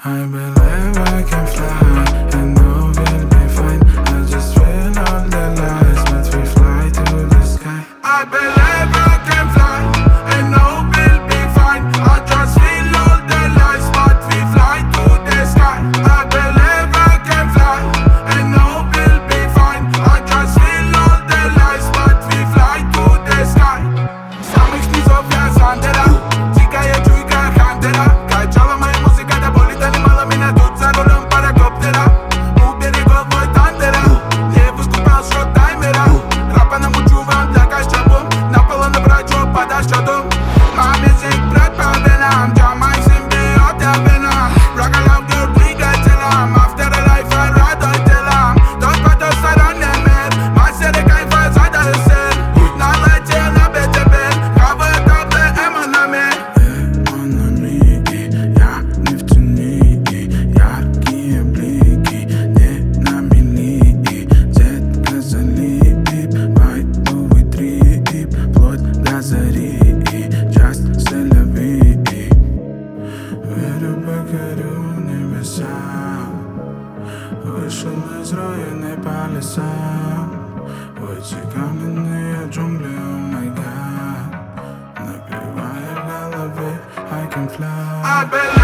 I believe I can fly, and know we'll be fine. I just feel all the lies, but we fly to the sky. I believe I can fly, and know we'll be fine. I just feel all the lies, but we fly to the sky. I believe I can fly, and know we'll be fine. I just feel all the lies, but we fly to the sky. Samych snizów ja sandera, cikaję czujka handera. Kajczala moja muzyka da boli, ta nie mala mina tu za rolą paragoptera. Ubieri głową i tandera, nie wyskupał shot timera. Rapa namučuvam dla kažčabom, napala na braću pada ščadom. Mam jezik pred pravenam, džamaj simbi otjavenam. Raga lavdir prigatelam, after a life I rado telam. Dost pa dost sarane mer, ma sere kajfa zada sen. Naletje na BTB, hava table emaname. Emanami, ja nie w czyni, jakie bliki, nie na mili. Zet gazali, white movie trip, плоть для зари, just селяви. Верю, покорю небеса, вышел из руины по лесам. В эти каменные джунгли, oh my god, напевая в голове I can fly.